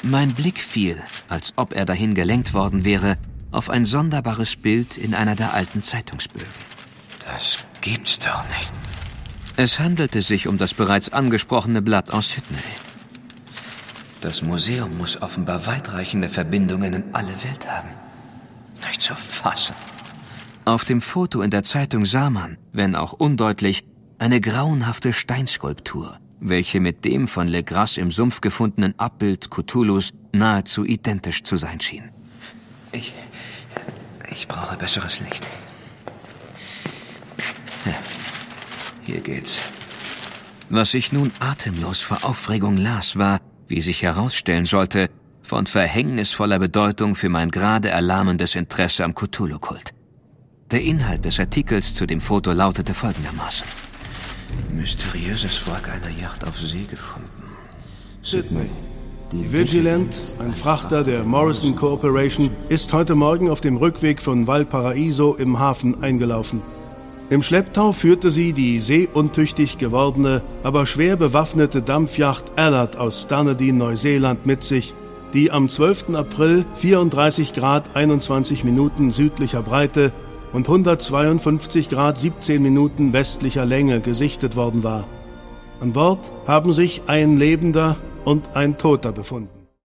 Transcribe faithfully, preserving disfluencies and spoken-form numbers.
Mein Blick fiel, als ob er dahin gelenkt worden wäre, auf ein sonderbares Bild in einer der alten Zeitungsbögen. Das gibt's doch nicht. Es handelte sich um das bereits angesprochene Blatt aus Sydney. Das Museum muss offenbar weitreichende Verbindungen in alle Welt haben. Nicht zu fassen. Auf dem Foto in der Zeitung sah man, wenn auch undeutlich, eine grauenhafte Steinskulptur, welche mit dem von Legras im Sumpf gefundenen Abbild Cthulhus nahezu identisch zu sein schien. Ich... ich brauche besseres Licht. Ja, hier geht's. Was ich nun atemlos vor Aufregung las, war, wie sich herausstellen sollte, von verhängnisvoller Bedeutung für mein gerade erlahmendes Interesse am Cthulhu-Kult. Der Inhalt des Artikels zu dem Foto lautete folgendermaßen. Mysteriöses Wrack einer Yacht auf See gefunden. Sydney. Die Vigilant, ein Frachter der Morrison Corporation, ist heute Morgen auf dem Rückweg von Valparaiso im Hafen eingelaufen. Im Schlepptau führte sie die seeuntüchtig gewordene, aber schwer bewaffnete Dampfjacht Allard aus Dunedin, Neuseeland mit sich, die am zwölften April vierunddreißig Grad einundzwanzig Minuten südlicher Breite und hundertzweiundfünfzig Grad siebzehn Minuten westlicher Länge gesichtet worden war. An Bord haben sich ein Lebender und ein Toter befunden.